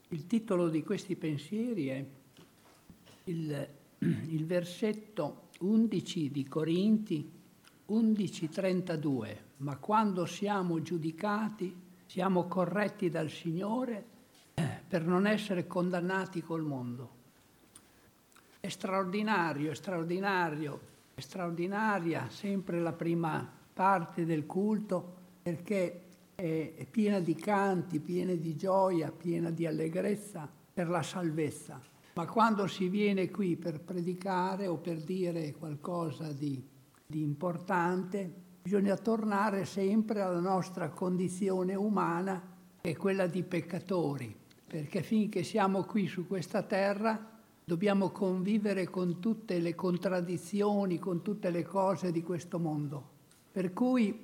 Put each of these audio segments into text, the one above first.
Il titolo di questi pensieri è il versetto 11 di Corinti 11:32. Ma quando siamo giudicati, siamo corretti dal Signore per non essere condannati col mondo. È straordinaria sempre la prima parte del culto, perché è piena di canti, piena di gioia, piena di allegrezza per la salvezza. Ma quando si viene qui per predicare o per dire qualcosa di importante, bisogna tornare sempre alla nostra condizione umana, che è quella di peccatori, perché finché siamo qui su questa terra dobbiamo convivere con tutte le contraddizioni, con tutte le cose di questo mondo. Per cui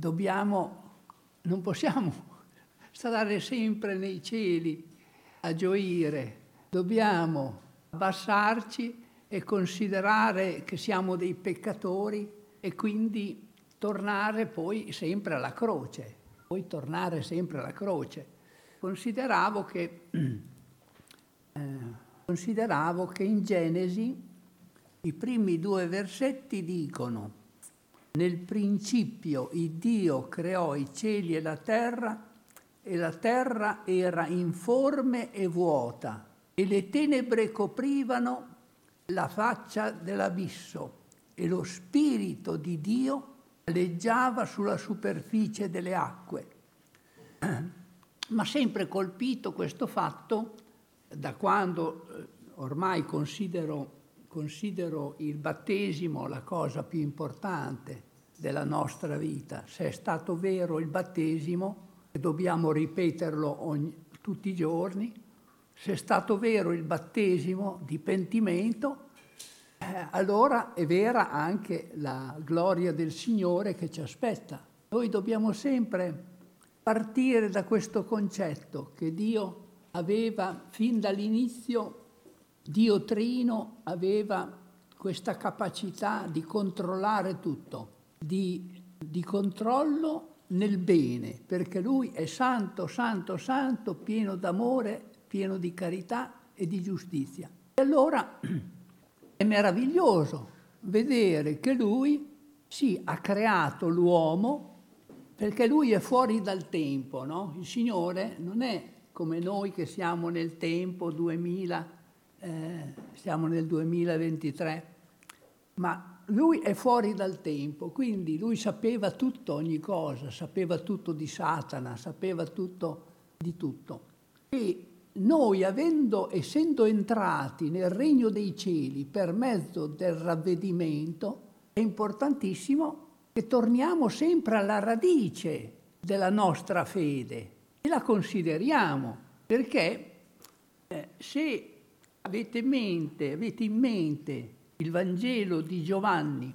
non possiamo stare sempre nei cieli a gioire, dobbiamo abbassarci e considerare che siamo dei peccatori e quindi tornare poi sempre alla croce. Consideravo che in Genesi i primi 2 versetti dicono: nel principio il Dio creò i cieli e la terra era informe e vuota, e le tenebre coprivano la faccia dell'abisso, e lo Spirito di Dio aleggiava sulla superficie delle acque. Ma sempre colpito questo fatto, da quando ormai considero il battesimo la cosa più importante della nostra vita. Se è stato vero il battesimo, e dobbiamo ripeterlo tutti i giorni, se è stato vero il battesimo di pentimento, allora è vera anche la gloria del Signore che ci aspetta. Noi dobbiamo sempre partire da questo concetto che Dio aveva fin dall'inizio. Dio Trino aveva questa capacità di controllare tutto, di controllo nel bene, perché Lui è santo, santo, santo, pieno d'amore, pieno di carità e di giustizia. E allora è meraviglioso vedere che Lui ha creato l'uomo, perché Lui è fuori dal tempo, no? Il Signore non è come noi che siamo nel tempo 2000, siamo nel 2023, ma Lui è fuori dal tempo, quindi Lui sapeva tutto, ogni cosa, sapeva tutto di Satana, sapeva tutto di tutto. E noi, essendo entrati nel regno dei cieli per mezzo del ravvedimento, è importantissimo che torniamo sempre alla radice della nostra fede e la consideriamo, perché se avete in mente il Vangelo di Giovanni,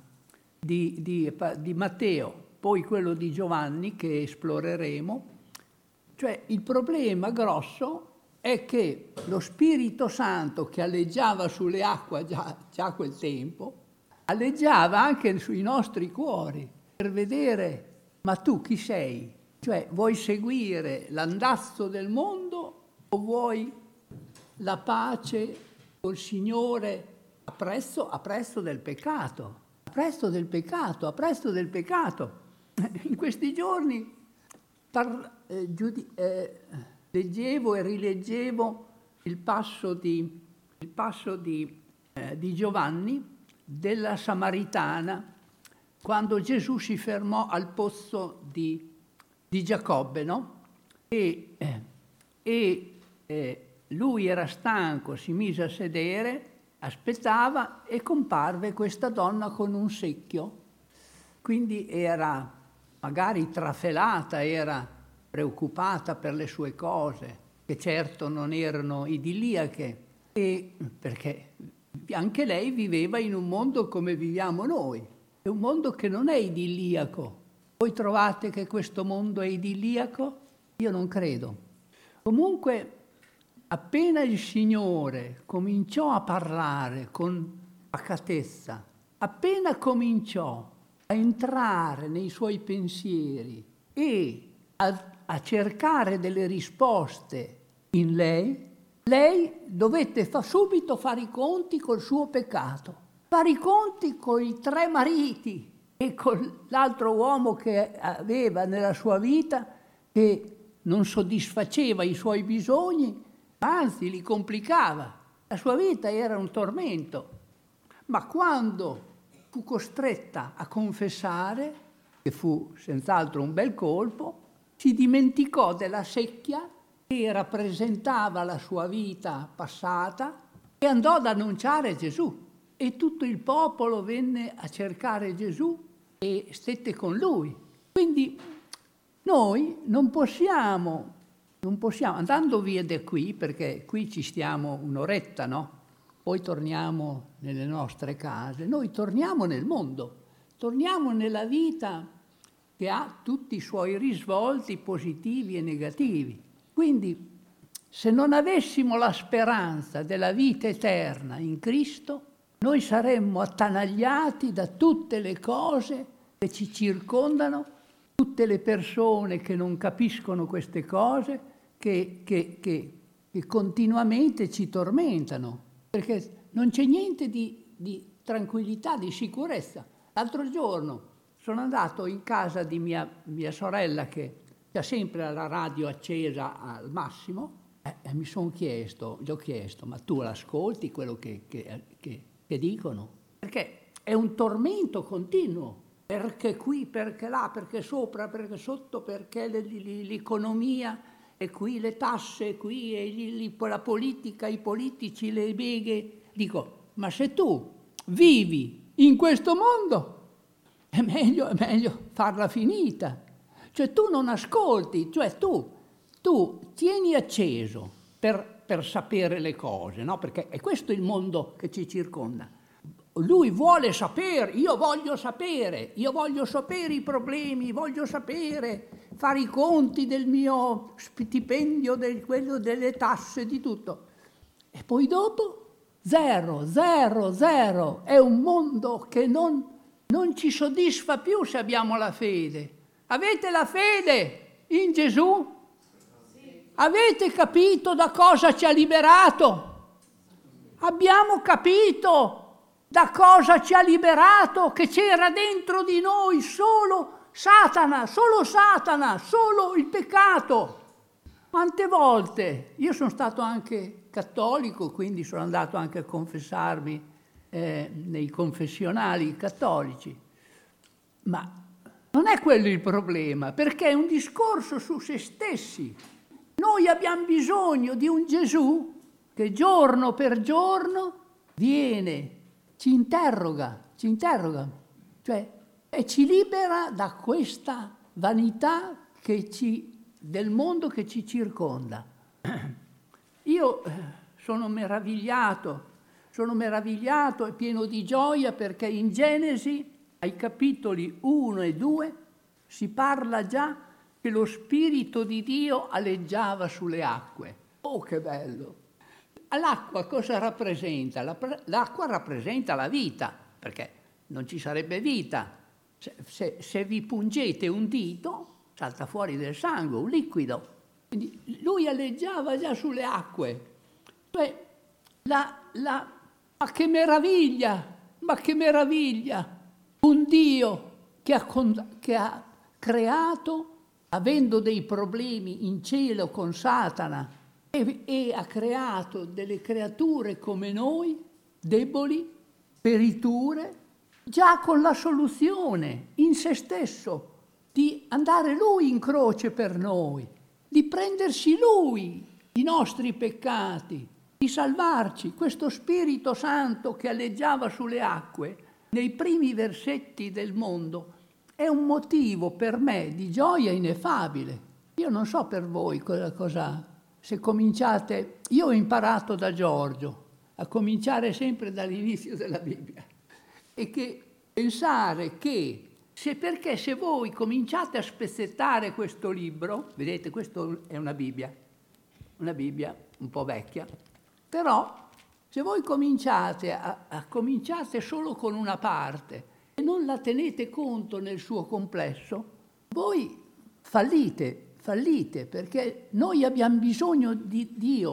di Matteo, poi quello di Giovanni che esploreremo, cioè il problema grosso è che lo Spirito Santo che alleggiava sulle acque già a quel tempo, alleggiava anche sui nostri cuori per vedere: ma tu chi sei? Cioè, vuoi seguire l'andazzo del mondo o vuoi la pace col Signore a prezzo del peccato? A prezzo del peccato. In questi giorni leggevo e rileggevo il passo di Giovanni della Samaritana, quando Gesù si fermò al pozzo di Giacobbe, no? E lui era stanco, si mise a sedere, aspettava e comparve questa donna con un secchio. Quindi era magari trafelata, era preoccupata per le sue cose, che certo non erano idilliache, perché anche lei viveva in un mondo come viviamo noi. È un mondo che non è idilliaco. Voi trovate che questo mondo è idilliaco? Io non credo. Comunque, appena il Signore cominciò a parlare con pacatezza, appena cominciò a entrare nei suoi pensieri e a cercare delle risposte in lei, lei dovette subito fare i conti col suo peccato, fare i conti con i 3 mariti e con l'altro uomo che aveva nella sua vita, che non soddisfaceva i suoi bisogni, anzi li complicava. La sua vita era un tormento. Ma quando fu costretta a confessare, che fu senz'altro un bel colpo, si dimenticò della secchia che rappresentava la sua vita passata e andò ad annunciare Gesù. E tutto il popolo venne a cercare Gesù e stette con lui. Quindi noi non possiamo, andando via da qui, perché qui ci stiamo un'oretta, no? Poi torniamo nelle nostre case, noi torniamo nel mondo, torniamo nella vita che ha tutti i suoi risvolti positivi e negativi. Quindi, se non avessimo la speranza della vita eterna in Cristo, noi saremmo attanagliati da tutte le cose che ci circondano, tutte le persone che non capiscono queste cose, che continuamente ci tormentano, perché non c'è niente di tranquillità, di sicurezza. L'altro giorno sono andato in casa di mia sorella, che ha sempre la radio accesa al massimo, e mi sono chiesto, gli ho chiesto, ma tu l'ascolti quello che dicono? Perché è un tormento continuo, perché qui, perché là, perché sopra, perché sotto, perché l'economia, e qui le tasse, qui e lì, la politica, i politici, le beghe. Dico, ma se tu vivi in questo mondo, è meglio farla finita. Cioè tu non ascolti, cioè tu tieni acceso per sapere le cose, no? Perché è questo il mondo che ci circonda. Lui vuole sapere, io voglio sapere i problemi, voglio sapere, fare i conti del mio stipendio, quello delle tasse, di tutto. E poi dopo, zero. È un mondo che non ci soddisfa più se abbiamo la fede. Avete la fede in Gesù? Sì. Avete capito da cosa ci ha liberato? Abbiamo capito da cosa ci ha liberato, che c'era dentro di noi solo Satana, solo il peccato. Quante volte? Io sono stato anche cattolico, quindi sono andato anche a confessarmi nei confessionali cattolici. Ma non è quello il problema, perché è un discorso su se stessi. Noi abbiamo bisogno di un Gesù che giorno per giorno viene, ci interroga, cioè, e ci libera da questa vanità del mondo che ci circonda. Io sono meravigliato e pieno di gioia, perché in Genesi, ai capitoli 1 e 2, si parla già che lo Spirito di Dio aleggiava sulle acque. Oh, che bello! L'acqua cosa rappresenta? L'acqua rappresenta la vita, perché non ci sarebbe vita. Se vi pungete un dito, salta fuori del sangue, un liquido. Quindi lui aleggiava già sulle acque. Cioè, ma che meraviglia! Un Dio che ha creato, avendo dei problemi in cielo con Satana, e ha creato delle creature come noi, deboli, periture, già con la soluzione in se stesso di andare lui in croce per noi, di prendersi lui i nostri peccati, di salvarci. Questo Spirito Santo che aleggiava sulle acque nei primi versetti del mondo è un motivo per me di gioia ineffabile. Io non so per voi cosa se cominciate. Io ho imparato da Giorgio a cominciare sempre dall'inizio della Bibbia, e che pensare che perché se voi cominciate a spezzettare questo libro, vedete, questo è una Bibbia un po' vecchia, però se voi cominciate cominciate solo con una parte e non la tenete conto nel suo complesso, voi fallite, perché noi abbiamo bisogno di Dio,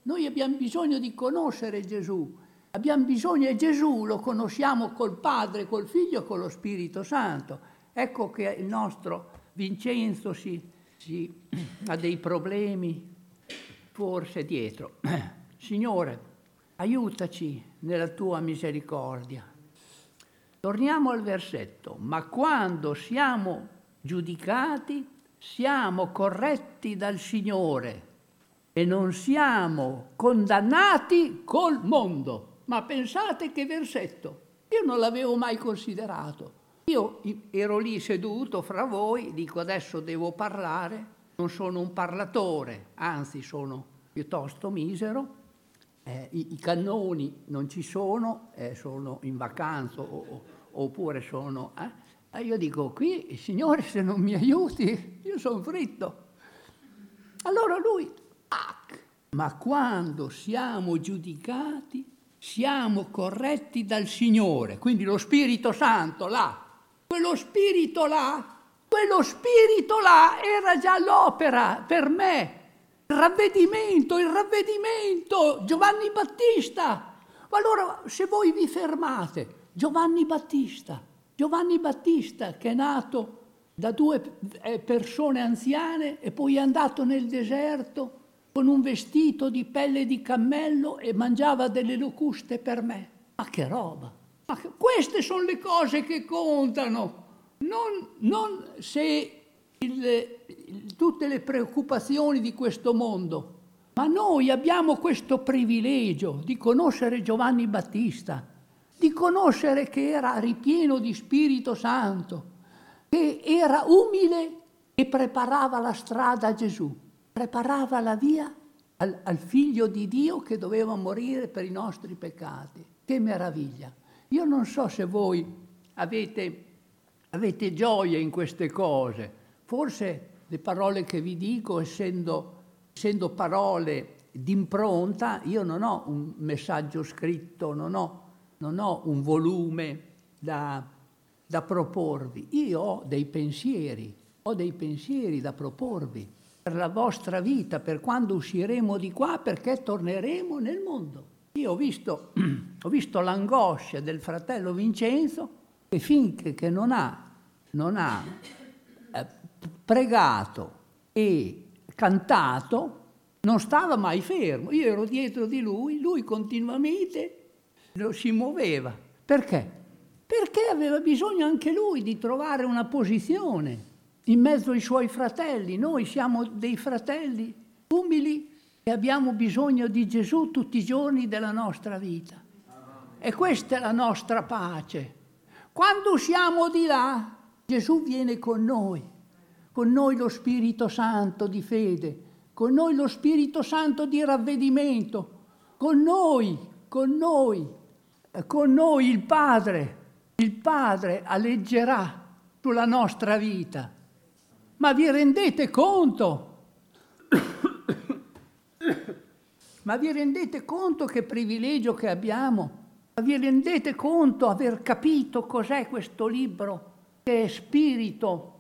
Noi abbiamo bisogno di conoscere Gesù. Abbiamo bisogno, e Gesù lo conosciamo col Padre, col Figlio e con lo Spirito Santo. Ecco che il nostro Vincenzo ha dei problemi, forse dietro. Signore, aiutaci nella tua misericordia. Torniamo al versetto. Ma quando siamo giudicati, siamo corretti dal Signore e non siamo condannati col mondo. Ma pensate che versetto! Io non l'avevo mai considerato. Io ero lì seduto fra voi, dico adesso devo parlare, non sono un parlatore, anzi sono piuttosto misero, i cannoni non ci sono in vacanza oppure sono... E io dico, qui, Signore, se non mi aiuti, io sono fritto. Allora lui, ma quando siamo giudicati, siamo corretti dal Signore, quindi lo Spirito Santo là, quello spirito là era già all'opera per me. Il ravvedimento, Giovanni Battista. Allora, se voi vi fermate, Giovanni Battista che è nato da 2 persone anziane e poi è andato nel deserto con un vestito di pelle di cammello e mangiava delle locuste per me. Ma che roba! Queste sono le cose che contano, non se tutte le preoccupazioni di questo mondo. Ma noi abbiamo questo privilegio di conoscere Giovanni Battista, di conoscere che era ripieno di Spirito Santo, che era umile e preparava la strada a Gesù, preparava la via al Figlio di Dio che doveva morire per i nostri peccati. Che meraviglia! Io non so se voi avete gioia in queste cose. Forse le parole che vi dico, essendo parole d'impronta, io non ho un messaggio scritto, non ho un volume da proporvi. Io ho dei pensieri da proporvi per la vostra vita, per quando usciremo di qua, perché torneremo nel mondo. Io ho visto l'angoscia del fratello Vincenzo, che finché non ha pregato e cantato, non stava mai fermo. Io ero dietro di lui continuamente si muoveva. Perché? Perché aveva bisogno anche lui di trovare una posizione in mezzo ai suoi fratelli. Noi siamo dei fratelli umili e abbiamo bisogno di Gesù tutti i giorni della nostra vita. E questa è la nostra pace. Quando siamo di là, Gesù viene con noi lo Spirito Santo di fede, con noi lo Spirito Santo di ravvedimento, con noi il Padre alleggerà sulla nostra vita. Ma vi rendete conto? Ma vi rendete conto che privilegio che abbiamo? Ma vi rendete conto aver capito cos'è questo libro? Che è spirito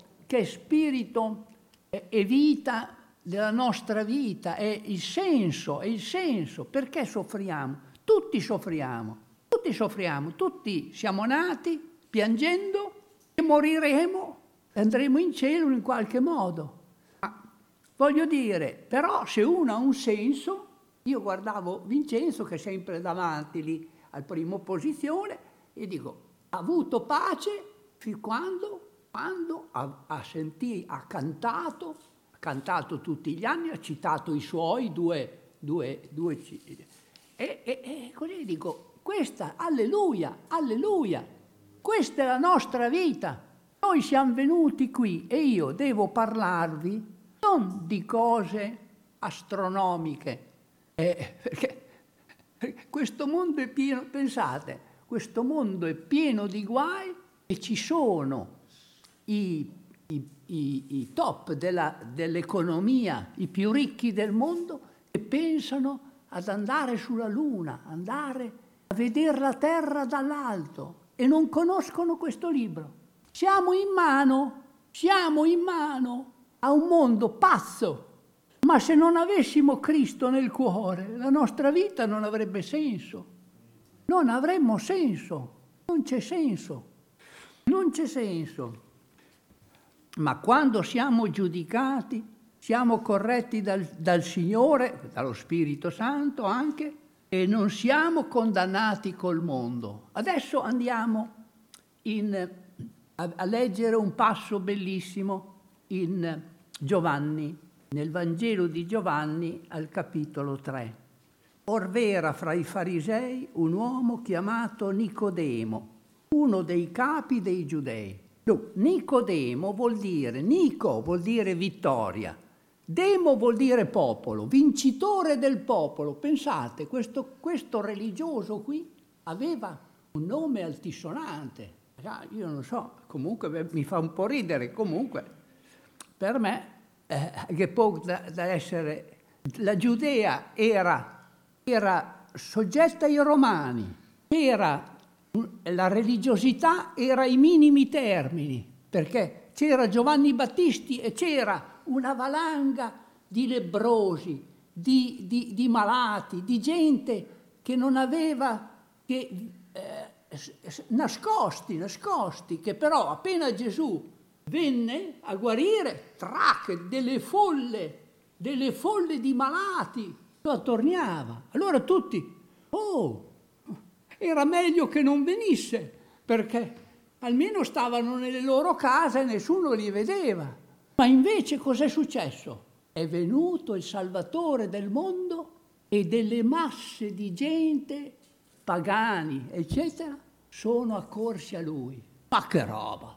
e vita della nostra vita, è il senso. Perché soffriamo? Tutti soffriamo, tutti siamo nati piangendo e moriremo e andremo in cielo in qualche modo. Ma voglio dire, però se uno ha un senso, io guardavo Vincenzo che è sempre davanti lì al primo posizione e dico, ha avuto pace fin quando ha cantato tutti gli anni, ha citato i suoi due e così dico, questa, alleluia, questa è la nostra vita. Noi siamo venuti qui e io devo parlarvi non di cose astronomiche, perché questo mondo è pieno, pensate, questo mondo è pieno di guai e ci sono i top dell'economia, i più ricchi del mondo, che pensano ad andare sulla Luna, andare a vedere la Terra dall'alto e non conoscono questo libro. Siamo in mano a un mondo pazzo, Ma se non avessimo Cristo nel cuore, la nostra vita non avrebbe senso. Non avremmo senso. Non c'è senso. Non c'è senso. Ma quando siamo giudicati, siamo corretti dal Signore, dallo Spirito Santo anche, e non siamo condannati col mondo. Adesso andiamo a leggere un passo bellissimo in Giovanni, nel Vangelo di Giovanni al capitolo 3. Or v'era fra i farisei un uomo chiamato Nicodemo, uno dei capi dei Giudei. Nicodemo vuol dire, Nico vuol dire vittoria, Demo vuol dire popolo, vincitore del popolo. Pensate, questo religioso qui aveva un nome altisonante. Io non so, comunque mi fa un po' ridere, comunque per me che può da essere, la Giudea era soggetta ai Romani, la religiosità era ai minimi termini, perché c'era Giovanni Battisti e c'era una valanga di lebbrosi, di malati, di gente che non aveva, nascosti, che però appena Gesù venne a guarire, delle folle di malati, lo attorniava. Allora tutti, era meglio che non venisse, perché almeno stavano nelle loro case e nessuno li vedeva. Ma invece cos'è successo? È venuto il Salvatore del mondo e delle masse di gente, pagani, eccetera, sono accorsi a lui. Ma che roba!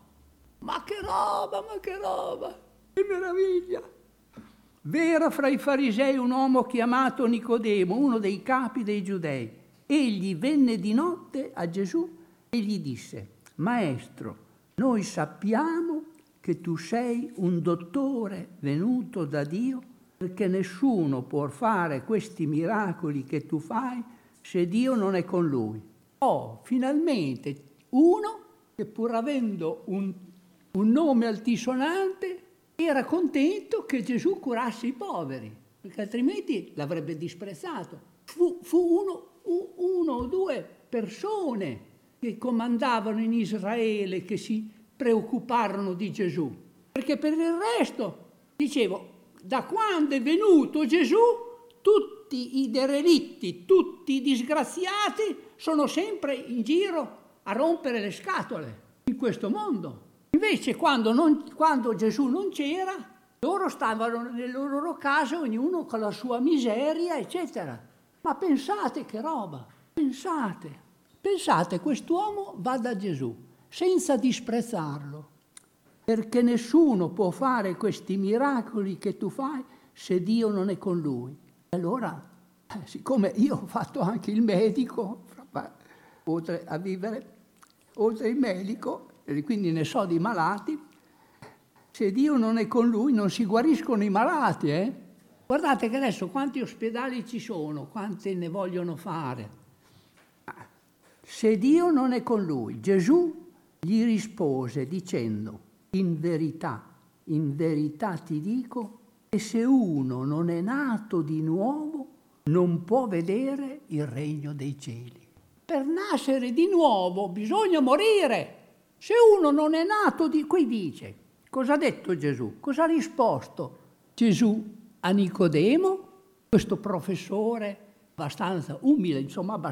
Che meraviglia! V'era fra i farisei un uomo chiamato Nicodemo, uno dei capi dei Giudei. Egli venne di notte a Gesù e gli disse: Maestro, noi sappiamo che tu sei un dottore venuto da Dio, perché nessuno può fare questi miracoli che tu fai se Dio non è con lui. Finalmente uno che pur avendo un nome altisonante era contento che Gesù curasse i poveri, perché altrimenti l'avrebbe disprezzato. Fu uno o due persone che comandavano in Israele che si preoccuparono di Gesù, perché per il resto, dicevo, da quando è venuto Gesù, tutti i derelitti, tutti i disgraziati sono sempre in giro a rompere le scatole in questo mondo. Invece quando Gesù non c'era, loro stavano nelle loro case, ognuno con la sua miseria, eccetera. Ma pensate che roba, pensate, quest'uomo va da Gesù senza disprezzarlo, perché nessuno può fare questi miracoli che tu fai se Dio non è con lui. Allora, siccome io ho fatto anche il medico, oltre il medico, e quindi ne so di malati, se Dio non è con lui non si guariscono i malati, Guardate che adesso quanti ospedali ci sono, quanti ne vogliono fare. Se Dio non è con lui, Gesù gli rispose dicendo: in verità ti dico che se uno non è nato di nuovo non può vedere il regno dei cieli. Per nascere di nuovo bisogna morire. Se uno non è nato qui dice, cosa ha detto Gesù? Cosa ha risposto Gesù a Nicodemo, questo professore abbastanza umile?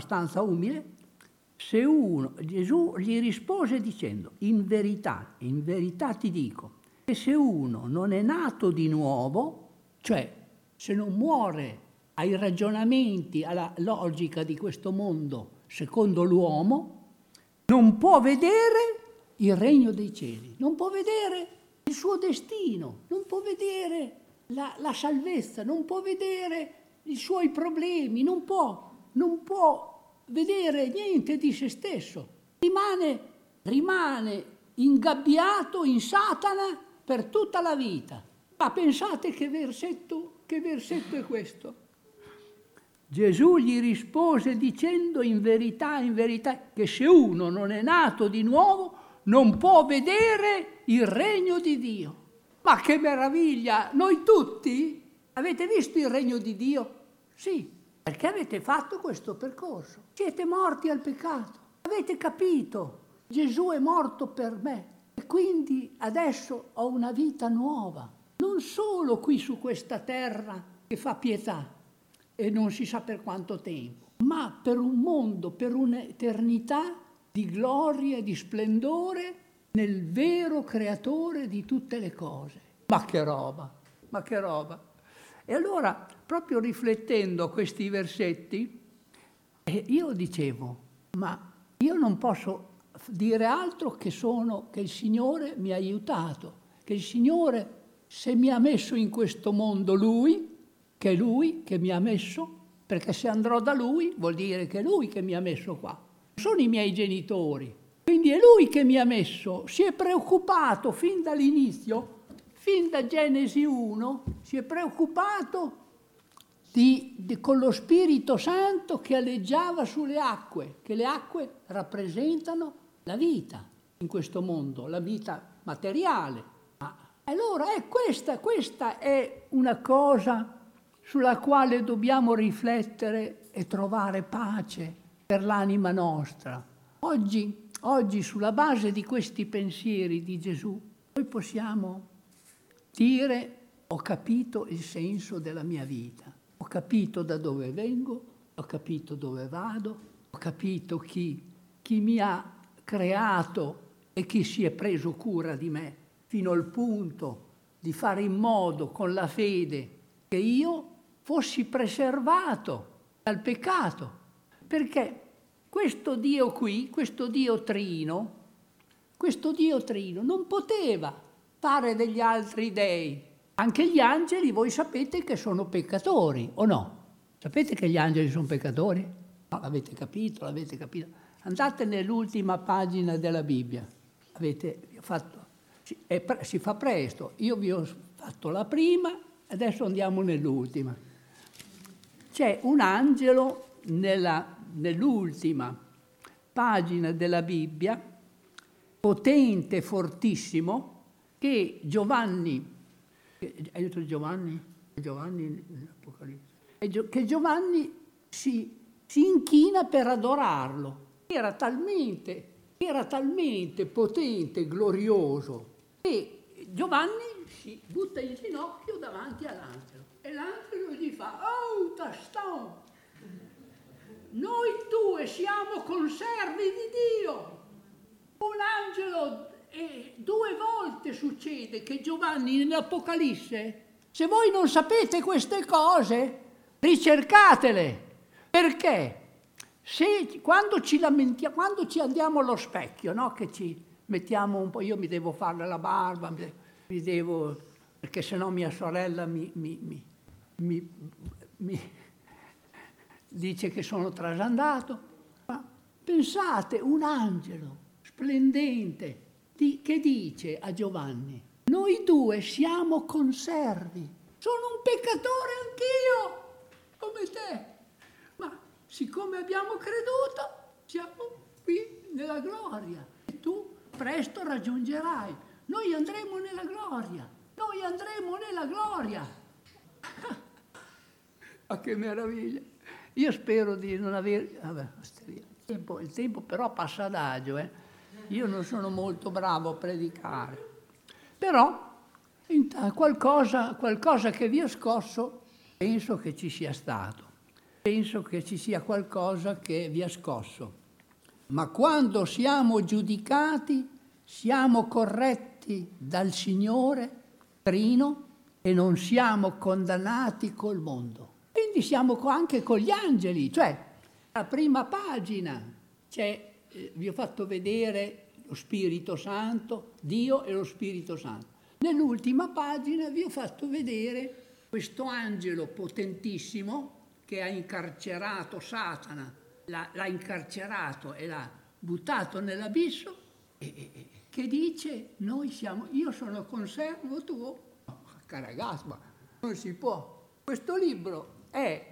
Gesù gli rispose dicendo: in verità ti dico che se uno non è nato di nuovo, cioè se non muore ai ragionamenti, alla logica di questo mondo secondo l'uomo, non può vedere il regno dei cieli, non può vedere il suo destino, non può vedere la salvezza, non può vedere i suoi problemi, non può vedere niente di se stesso, rimane ingabbiato in Satana per tutta la vita. Ma pensate che versetto è questo? Gesù gli rispose dicendo: in verità, che se uno non è nato di nuovo non può vedere il regno di Dio. Ma che meraviglia! Noi tutti Avete visto il regno di Dio? Sì, perché avete fatto questo percorso. Siete morti al peccato. Avete capito, Gesù è morto per me e quindi adesso ho una vita nuova. Non solo qui su questa terra che fa pietà e non si sa per quanto tempo, ma per un mondo, per un'eternità di gloria e di splendore nel vero creatore di tutte le cose. Ma che roba, ma che roba. E allora, proprio riflettendo a questi versetti, io dicevo, ma io non posso dire altro che il Signore mi ha aiutato, che il Signore, se mi ha messo in questo mondo Lui, che è Lui che mi ha messo, perché se andrò da Lui vuol dire che è Lui che mi ha messo qua. Non sono i miei genitori, quindi è Lui che mi ha messo. Si è preoccupato fin dall'inizio, fin da Genesi 1, si è preoccupato con lo Spirito Santo che aleggiava sulle acque, che le acque rappresentano la vita in questo mondo, la vita materiale. Allora questa è una cosa sulla quale dobbiamo riflettere e trovare pace per l'anima nostra. Oggi sulla base di questi pensieri di Gesù, noi possiamo dire: ho capito il senso della mia vita, ho capito da dove vengo, ho capito dove vado, ho capito chi mi ha creato e chi si è preso cura di me, fino al punto di fare in modo con la fede che io fossi preservato dal peccato. Perché questo Dio qui, questo Dio trino non poteva fare degli altri dei. Anche gli angeli, voi sapete che sono peccatori, o no? Sapete che gli angeli sono peccatori? No, l'avete capito. Andate nell'ultima pagina della Bibbia. Si fa presto. Io vi ho fatto la prima, adesso andiamo nell'ultima. C'è un angelo nell'ultima pagina della Bibbia, potente, fortissimo, che Giovanni si inchina per adorarlo. Era talmente potente, glorioso, che Giovanni si butta in ginocchio davanti all'angelo e l'angelo gli fa: «Oh, Taston, noi due siamo conservi di Dio». Un angelo, e 2 volte succede che Giovanni nell'Apocalisse, se voi non sapete queste cose, ricercatele, perché quando ci lamentiamo, quando ci andiamo allo specchio, no? Che ci mettiamo un po', io mi devo fare la barba, perché sennò mia sorella mi dice che sono trasandato. Ma pensate, un angelo splendente che dice a Giovanni: noi due siamo conservi, sono un peccatore anch'io, come te, ma siccome abbiamo creduto siamo qui nella gloria e tu presto raggiungerai, noi andremo nella gloria. Ma che meraviglia! Io spero di non avere... il tempo però passa adagio, Io non sono molto bravo a predicare, però qualcosa che vi ha scosso, penso che ci sia stato. Penso che ci sia qualcosa che vi ha scosso. Ma quando siamo giudicati, siamo corretti dal Signore Trino e non siamo condannati col mondo. Quindi siamo anche con gli angeli, cioè la prima pagina c'è. Vi ho fatto vedere lo Spirito Santo, Dio e lo Spirito Santo. Nell'ultima pagina vi ho fatto vedere questo angelo potentissimo che ha incarcerato Satana, l'ha incarcerato e l'ha buttato nell'abisso, e che dice: io sono conservo tuo. No, ragazzi, ma non si può. Questo libro è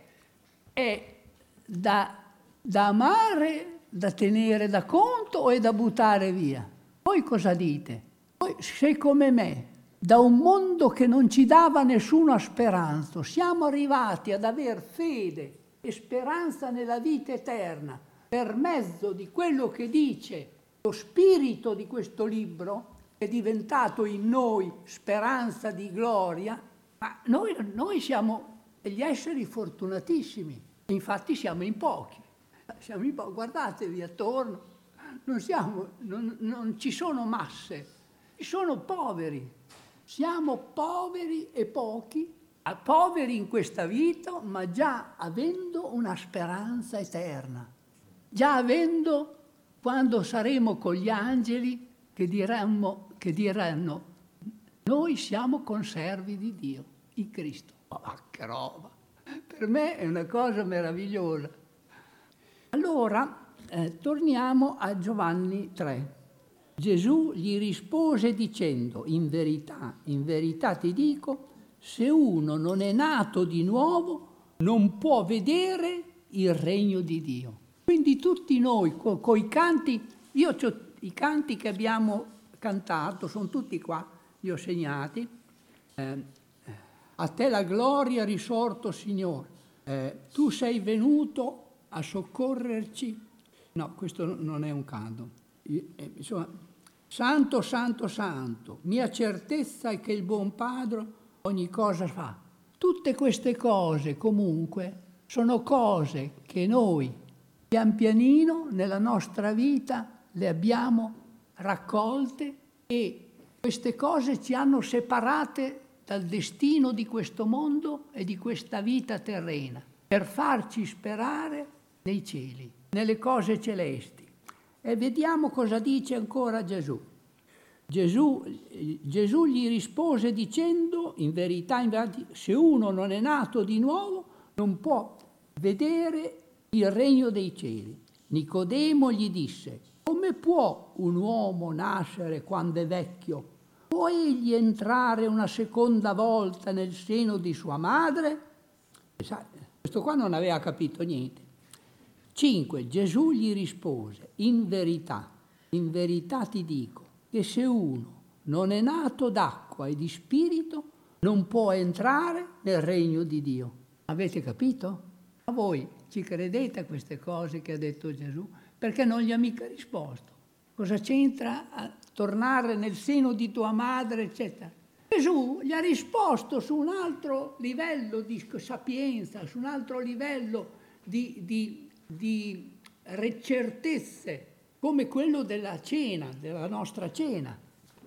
da amare, da tenere da conto o è da buttare via? Voi cosa dite? Voi, se come me da un mondo che non ci dava nessuna speranza, siamo arrivati ad aver fede e speranza nella vita eterna per mezzo di quello che dice lo spirito di questo libro, che è diventato in noi speranza di gloria. Ma noi siamo degli esseri fortunatissimi, infatti siamo in pochi. Guardatevi attorno, non ci sono masse, ci sono poveri. Siamo poveri e pochi, poveri in questa vita, ma già avendo una speranza eterna, già avendo, quando saremo con gli angeli, che diranno, noi siamo conservi di Dio, in Cristo. Ma che roba! Per me è una cosa meravigliosa. Allora, torniamo a Giovanni 3. Gesù gli rispose dicendo, in verità ti dico, se uno non è nato di nuovo, non può vedere il regno di Dio. Quindi tutti noi, coi canti, i canti che abbiamo cantato, sono tutti qua, li ho segnati. A te la gloria risorto, Signore. Tu sei venuto a soccorrerci. No, questo non è un canto. Insomma, santo, santo, santo, mia certezza è che il buon Padre ogni cosa fa. Tutte queste cose comunque sono cose che noi pian pianino nella nostra vita le abbiamo raccolte e queste cose ci hanno separate dal destino di questo mondo e di questa vita terrena per farci sperare nei cieli, nelle cose celesti. E vediamo cosa dice ancora Gesù. Gesù gli rispose dicendo, in verità, se uno non è nato di nuovo, non può vedere il regno dei cieli. Nicodemo gli disse, come può un uomo nascere quando è vecchio? Può egli entrare una seconda volta nel seno di sua madre? Questo qua non aveva capito niente. 5. Gesù gli rispose, in verità ti dico, che se uno non è nato d'acqua e di spirito, non può entrare nel regno di Dio. Avete capito? Ma voi ci credete a queste cose che ha detto Gesù? Perché non gli ha mica risposto. Cosa c'entra a tornare nel seno di tua madre, eccetera? Gesù gli ha risposto su un altro livello di sapienza, su un altro livello di certezze, come quello della cena, della nostra cena.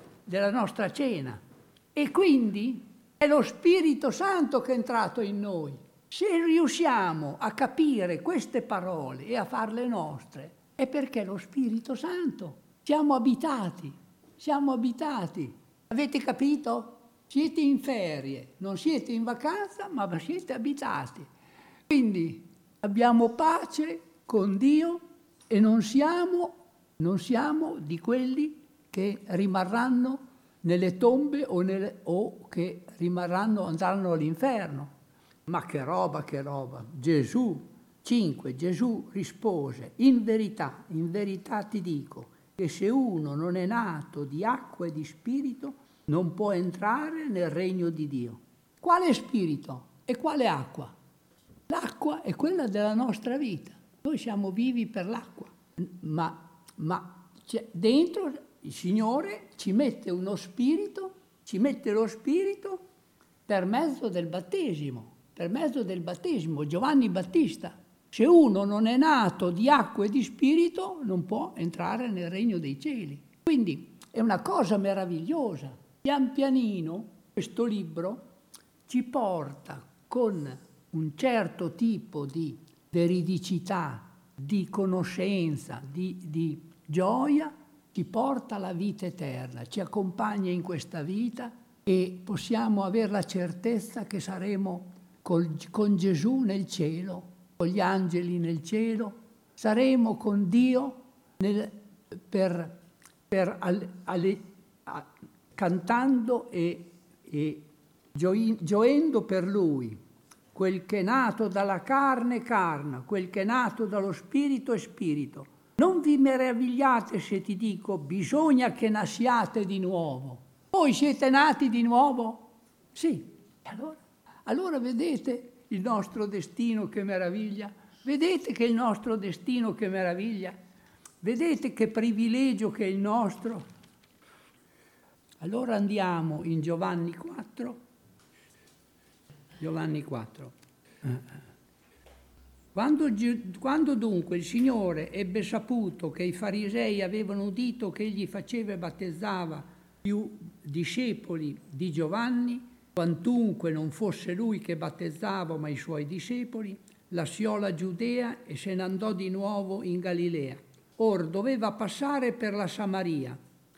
E quindi è lo Spirito Santo che è entrato in noi. Se riusciamo a capire queste parole e a farle nostre, è perché lo Spirito Santo siamo abitati. Avete capito? Siete in ferie, non siete in vacanza, ma siete abitati. Quindi abbiamo pace con Dio e non siamo di quelli che rimarranno nelle tombe o che andranno all'inferno. Ma che roba! Gesù 5. Gesù rispose, in verità ti dico, che se uno non è nato di acqua e di spirito, non può entrare nel regno di Dio. Quale spirito e quale acqua? L'acqua è quella della nostra vita. Noi siamo vivi per l'acqua, ma dentro il Signore ci mette lo spirito per mezzo del battesimo. Giovanni Battista. Se uno non è nato di acqua e di spirito, non può entrare nel regno dei cieli. Quindi è una cosa meravigliosa. Pian pianino questo libro ci porta con un certo tipo di veridicità, di conoscenza, di gioia, ci porta alla vita eterna, ci accompagna in questa vita e possiamo avere la certezza che saremo con Gesù nel cielo, con gli angeli nel cielo, saremo con Dio cantando e gioendo per Lui. Quel che è nato dalla carne è carne, quel che è nato dallo spirito è spirito. Non vi meravigliate se ti dico, bisogna che nasciate di nuovo. Voi siete nati di nuovo? Sì. E allora vedete il nostro destino che meraviglia? Vedete che il nostro destino che meraviglia? Vedete che privilegio che è il nostro? Allora andiamo in Giovanni 4. Giovanni 4. Quando dunque il Signore ebbe saputo che i farisei avevano udito che egli faceva e battezzava più discepoli di Giovanni, quantunque non fosse lui che battezzava ma i suoi discepoli, lasciò la Giudea e se ne andò di nuovo in Galilea. Or doveva passare per la Samaria.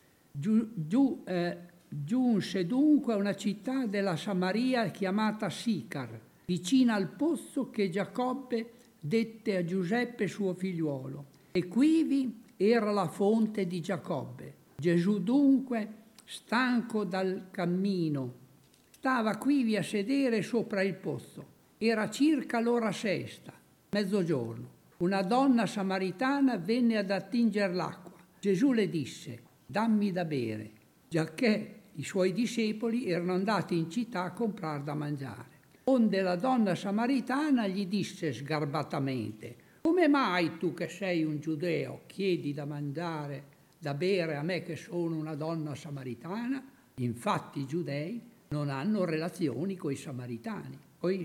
Giunse dunque a una città della Samaria chiamata Sicar, vicina al pozzo che Giacobbe dette a Giuseppe suo figliuolo, e quivi era la fonte di Giacobbe. Gesù dunque, stanco dal cammino, stava quivi a sedere sopra il pozzo. Era circa l'ora sesta, mezzogiorno. Una donna samaritana venne ad attinger l'acqua. Gesù le disse: dammi da bere, giacché i suoi discepoli erano andati in città a comprar da mangiare. Onde la donna samaritana gli disse sgarbatamente: come mai tu che sei un giudeo chiedi da mangiare, da bere a me che sono una donna samaritana? Infatti i giudei non hanno relazioni con i samaritani,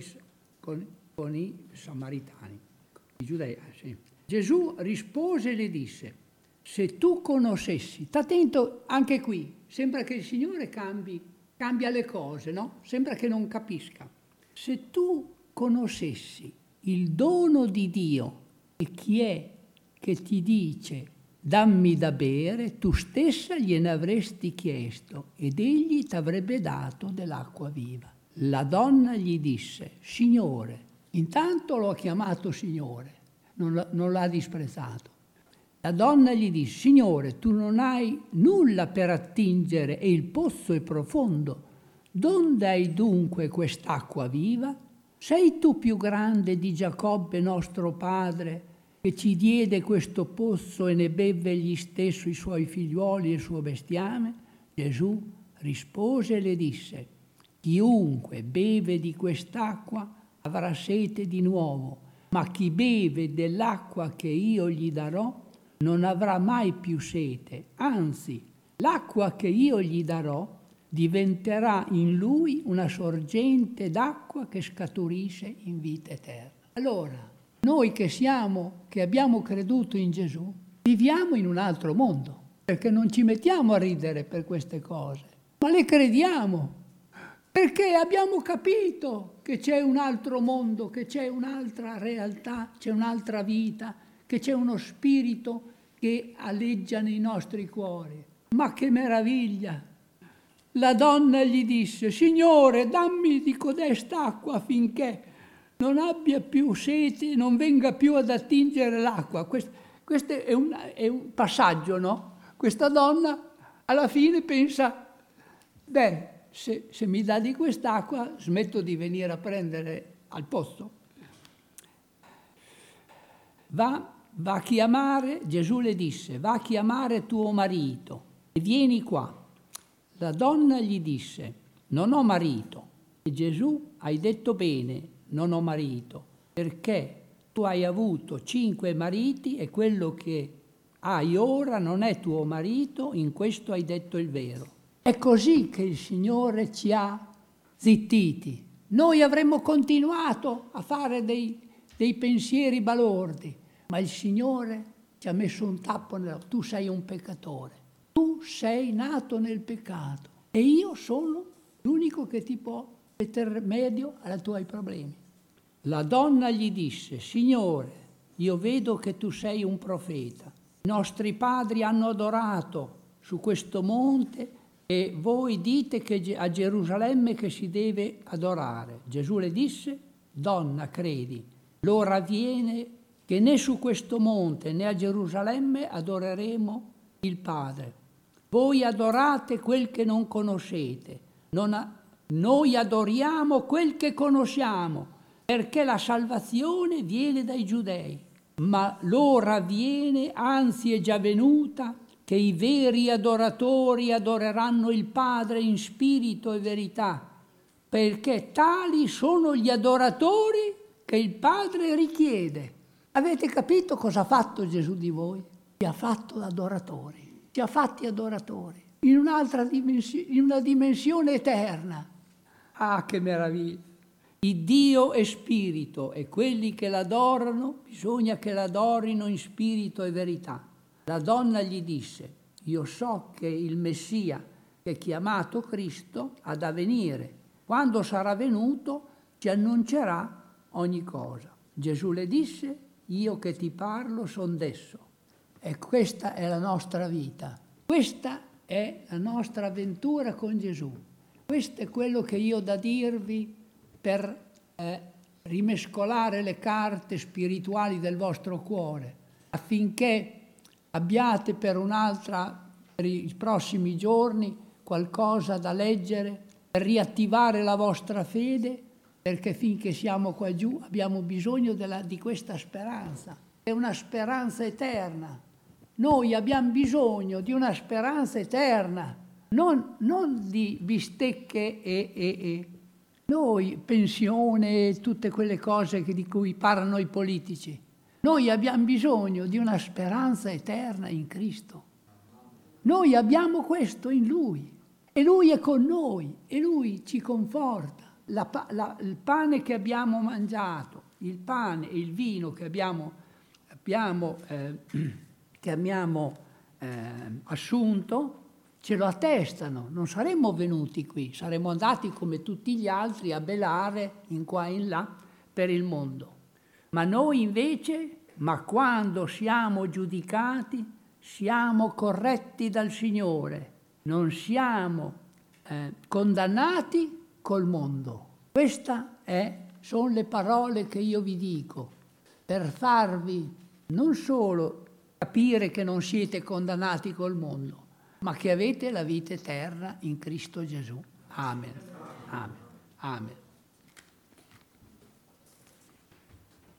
con i samaritani. I giudei, sì. Gesù rispose e le disse: se tu conoscessi, sta attento anche qui, sembra che il Signore cambia le cose, no? Sembra che non capisca. Se tu conoscessi il dono di Dio e chi è che ti dice dammi da bere, tu stessa gliene avresti chiesto ed egli t'avrebbe dato dell'acqua viva. La donna gli disse: Signore, intanto l'ho chiamato Signore, non l'ha disprezzato. La donna gli disse: Signore, tu non hai nulla per attingere e il pozzo è profondo. Donde hai dunque quest'acqua viva? Sei tu più grande di Giacobbe nostro padre, che ci diede questo pozzo e ne bevve egli stesso, i suoi figliuoli e il suo bestiame? Gesù rispose e le disse: chiunque beve di quest'acqua avrà sete di nuovo, ma chi beve dell'acqua che io gli darò non avrà mai più sete, anzi, l'acqua che io gli darò diventerà in lui una sorgente d'acqua che scaturisce in vita eterna. Allora, noi che abbiamo creduto in Gesù, viviamo in un altro mondo, perché non ci mettiamo a ridere per queste cose, ma le crediamo, perché abbiamo capito che c'è un altro mondo, che c'è un'altra realtà, c'è un'altra vita, che c'è uno spirito che aleggia nei nostri cuori. Ma che meraviglia! La donna gli disse: Signore, dammi di codest'acqua affinché non abbia più sete e non venga più ad attingere l'acqua. Questo è un passaggio, no? Questa donna alla fine pensa: beh, se mi dà di quest'acqua smetto di venire a prendere al pozzo. Va a chiamare, Gesù le disse: va a chiamare tuo marito e vieni qua. La donna gli disse: non ho marito. E Gesù: hai detto bene, non ho marito, perché tu hai avuto 5 mariti e quello che hai ora non è tuo marito, in questo hai detto il vero. È così che il Signore ci ha zittiti. Noi avremmo continuato a fare dei pensieri balordi, ma il Signore ci ha messo un tappo tu sei un peccatore, tu sei nato nel peccato e io sono l'unico che ti può mettere rimedio ai tuoi problemi. La donna gli disse: Signore, io vedo che tu sei un profeta. I nostri padri hanno adorato su questo monte e voi dite che a Gerusalemme che si deve adorare. Gesù le disse: donna, credi, l'ora viene che né su questo monte né a Gerusalemme adoreremo il Padre. Voi adorate quel che non conoscete, noi adoriamo quel che conosciamo, perché la salvazione viene dai giudei. Ma l'ora viene, anzi è già venuta, che i veri adoratori adoreranno il Padre in spirito e verità, perché tali sono gli adoratori che il Padre richiede. Avete capito cosa ha fatto Gesù di voi? Ci ha fatto adoratori, ci ha fatti adoratori, in un'altra dimensione, in una dimensione eterna. Ah, che meraviglia! Il Dio è spirito e quelli che l'adorano bisogna che l'adorino in spirito e verità. La donna gli disse: io so che il Messia, che è chiamato Cristo, ha da venire. Quando sarà venuto ci annuncerà ogni cosa. Gesù le disse: io che ti parlo son desso. E questa è la nostra vita. Questa è la nostra avventura con Gesù. Questo è quello che io ho da dirvi per rimescolare le carte spirituali del vostro cuore, affinché abbiate per i prossimi giorni qualcosa da leggere, per riattivare la vostra fede, perché finché siamo qua giù abbiamo bisogno di questa speranza. È una speranza eterna. Noi abbiamo bisogno di una speranza eterna, non di bistecche e noi, pensione e tutte quelle cose di cui parlano i politici. Noi abbiamo bisogno di una speranza eterna in Cristo. Noi abbiamo questo in Lui e Lui è con noi e Lui ci conforta. Il pane che abbiamo mangiato, il pane e il vino che abbiamo assunto, ce lo attestano. Non saremmo venuti qui, saremmo andati come tutti gli altri a belare in qua e in là per il mondo. Ma noi invece, quando siamo giudicati, siamo corretti dal Signore, non siamo condannati col mondo. Queste sono le parole che io vi dico, per farvi non solo capire che non siete condannati col mondo, ma che avete la vita eterna in Cristo Gesù. Amen. Amen. Amen.